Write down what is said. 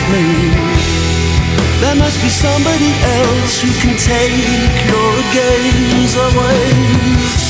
me. There must be somebody else who can take your gaze away.